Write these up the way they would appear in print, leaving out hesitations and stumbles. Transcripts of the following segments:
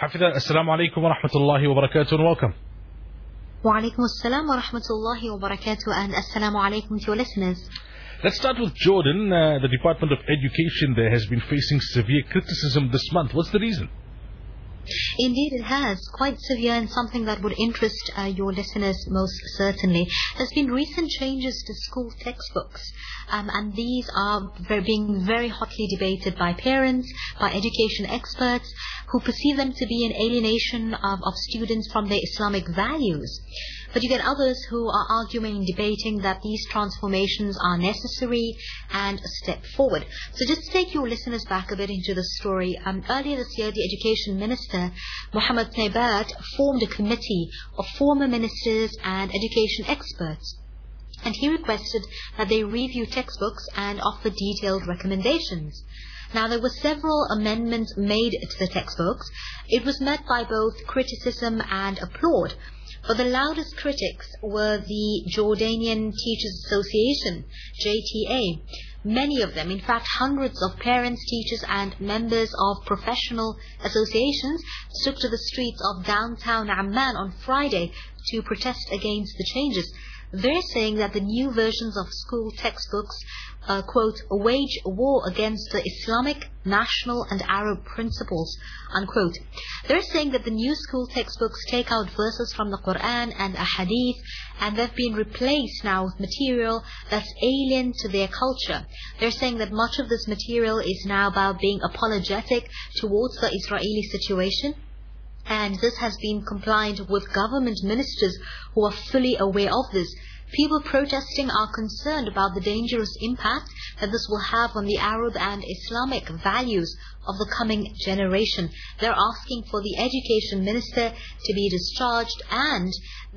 Hafidha, Assalamu alaikum wa rahmatullahi wa barakatuh and welcome. Wa alaikum assalam wa rahmatullahi wa barakatuh and assalamu alaikum to your listeners. Let's start with Jordan. The Department of Education there has been facing severe criticism this month. What's the reason? Indeed, it has. Quite severe and something that would interest your listeners most certainly. There's been recent changes to school textbooks. And these are being very hotly debated by parents, by education experts, who perceive them to be an alienation of students from their Islamic values. But you get others who are arguing and debating that these transformations are necessary and a step forward. So just to take your listeners back a bit into the story, earlier this year, the Education Minister, Mohammed Naibat, formed a committee of former ministers and education experts. And he requested that they review textbooks and offer detailed recommendations. Now, there were several amendments made to the textbooks. It was met by both criticism and applaud. But the loudest critics were the Jordanian Teachers Association, JTA. Many of them, in fact hundreds of parents, teachers and members of professional associations took to the streets of downtown Amman on Friday to protest against the changes. They're saying that the new versions of school textbooks, quote, wage war against the Islamic, national and Arab principles, unquote. They're saying that the new school textbooks take out verses from the Quran and a hadith, and they've been replaced now with material that's alien to their culture. They're saying that much of this material is now about being apologetic towards the Israeli situation. And this has been compliant with government ministers who are fully aware of this. People protesting are concerned about the dangerous impact that this will have on the Arab and Islamic values of the coming generation. They're asking for the education minister to be discharged, and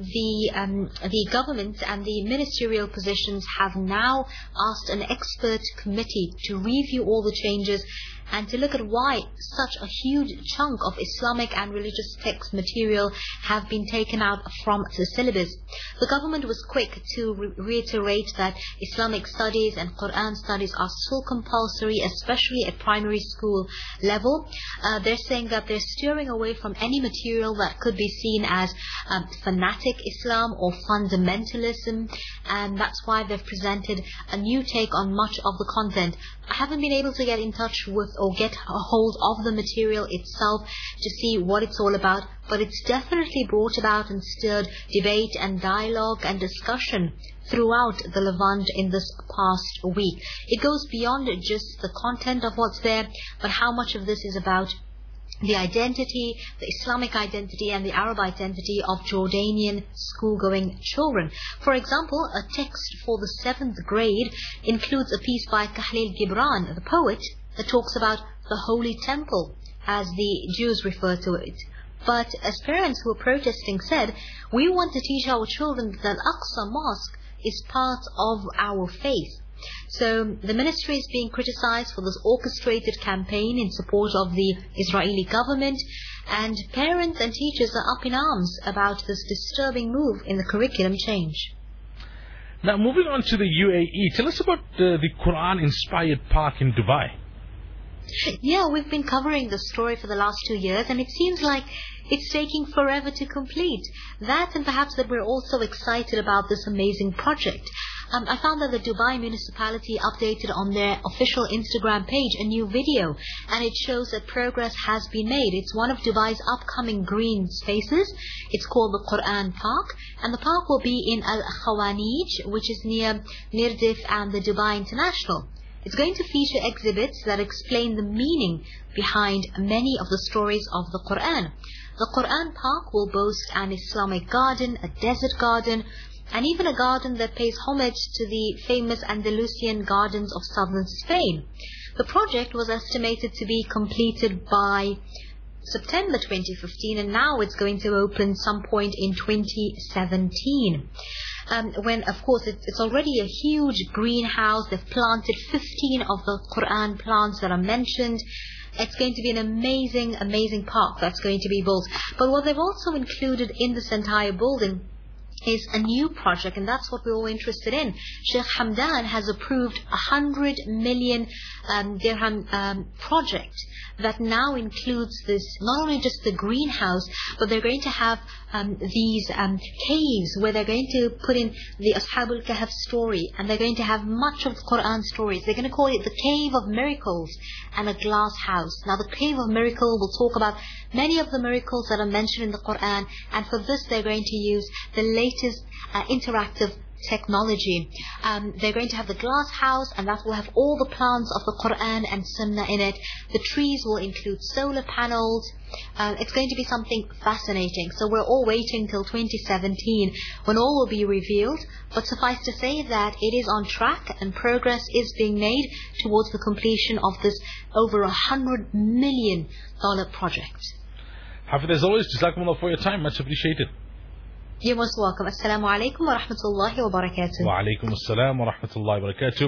the government and the ministerial positions have now asked an expert committee to review all the changes and to look at why such a huge chunk of Islamic and religious text material have been taken out from the syllabus. The government was quick to reiterate that Islamic studies and Quran studies are still compulsory, especially at primary school level. They're saying that they're steering away from any material that could be seen as fanatic Islam or fundamentalism, and that's why they've presented a new take on much of the content. I haven't been able to get in touch with or get a hold of the material itself to see what it's all about, but it's definitely brought about and stirred debate and dialogue and discussion throughout the Levant in this past week. It goes beyond just the content of what's there, but how much of this is about the identity, the Islamic identity and the Arab identity of Jordanian school-going children. For example, a text for the 7th grade includes a piece by Khalil Gibran, the poet, that talks about the Holy Temple, as the Jews refer to it. But as parents who are protesting said, we want to teach our children that Al-Aqsa Mosque is part of our faith. So the ministry is being criticized for this orchestrated campaign in support of the Israeli government, and parents and teachers are up in arms about this disturbing move in the curriculum change. Now, moving on to the UAE, tell us about the Quran-inspired park in Dubai. Yeah, we've been covering the story for the last 2 years, and it seems like it's taking forever to complete. That, and perhaps that we're also excited about this amazing project. I found that the Dubai municipality updated on their official Instagram page a new video, and it shows that progress has been made. It's one of Dubai's upcoming green spaces. It's called the Quran Park, and the park will be in Al Khawanij, which is near Mirdif and the Dubai International. It's going to feature exhibits that explain the meaning behind many of the stories of the Quran. The Quran Park will boast an Islamic garden, a desert garden, and even a garden that pays homage to the famous Andalusian gardens of southern Spain. The project was estimated to be completed by September 2015, and now it's going to open some point in 2017. When, of course, it's already a huge greenhouse. They've planted 15 of the Quran plants that are mentioned. It's going to be an amazing, amazing park that's going to be built. But what they've also included in this entire building is a new project, and that's what we're all interested in. Sheikh Hamdan has approved 100 million dirham project that now includes this, not only just the greenhouse, but they're going to have these caves where they're going to put in the Ashabul Kahf story, and they're going to have much of the Quran stories. They're going to call it the Cave of Miracles and a glass house. Now the Cave of Miracle will talk about many of the miracles that are mentioned in the Quran, and for this they're going to use the latest interactive technology. They're going to have the glass house, and that will have all the plants of the Quran and Sunnah in it. The trees will include solar panels. It's going to be something fascinating. So we're all waiting till 2017 when all will be revealed. But suffice to say that it is on track and progress is being made towards the completion of this over $100 million project. Hafid, as always, Jazakumullah for your time. Much appreciated. You're most welcome. Assalamu alaikum wa rahmatullahi wa barakatuh. Wa alaikum assalam wa rahmatullahi wa barakatuh.